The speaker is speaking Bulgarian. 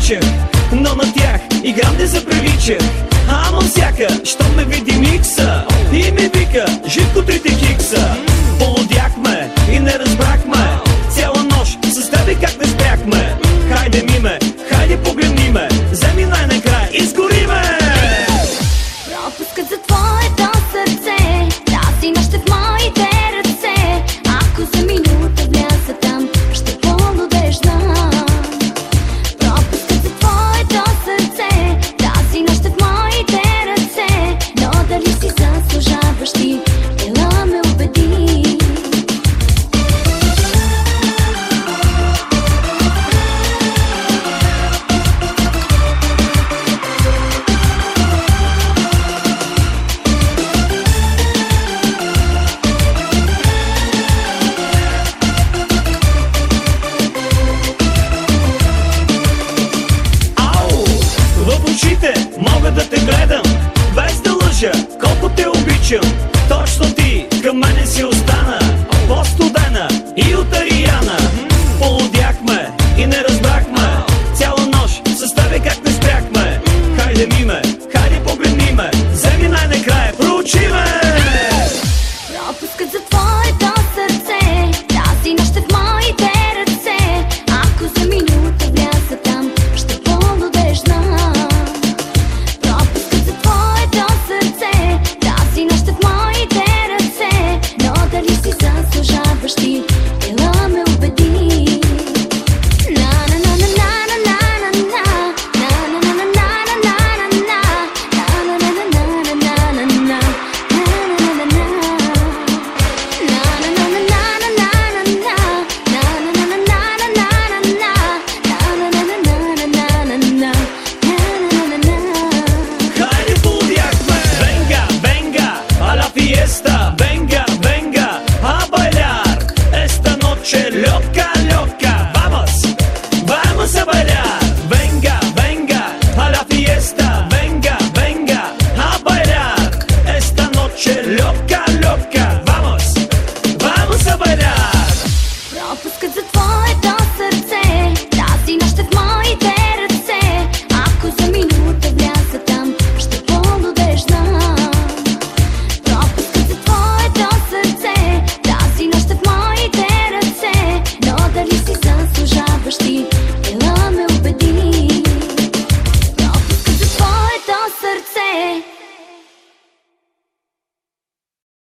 обичах, но на тях играм не заприличах. Ама всяка, щом ме види микса и ми вика: Живко, 3 хикса. Полудяхме и не разбрахме, цяла нощ с тебе как не спряхме. Хайде миме, хайде погледни ме, вземи най-накрая, изгори ме. Пропускът за твоето сърце, тази нощ е в моите ръце. Ако за минута вляза там, ще полудеш знам. Пропускът за твоето сърце, тази нощ е в моите ръце. Но дали си заслужаваш ти, ела ме убеди. Мога да те гледам, без да лъжа, колко те обичам. Точно ти към мене си остана, по-студена и от Ариана. Полудяхме и не разбрахме, цяла нощ с тебе как не спряхме. Хайде миме, хайде погледни ме, вземи най-накрая, проучи ме. Пропускът за твоето сърце, тази нощ е в моите ръце. Ако за минута вляза там, ще полудеш знам. Заслужаваш ти, ела ме убеди. Хайде полудяхме, venga, venga, a la fiesta, venga, venga, a bailar esta noche loca, loca. Vamos, vamos a bailar. Venga, venga, a la fiesta, venga, venga, a bailar esta noche loca, loca.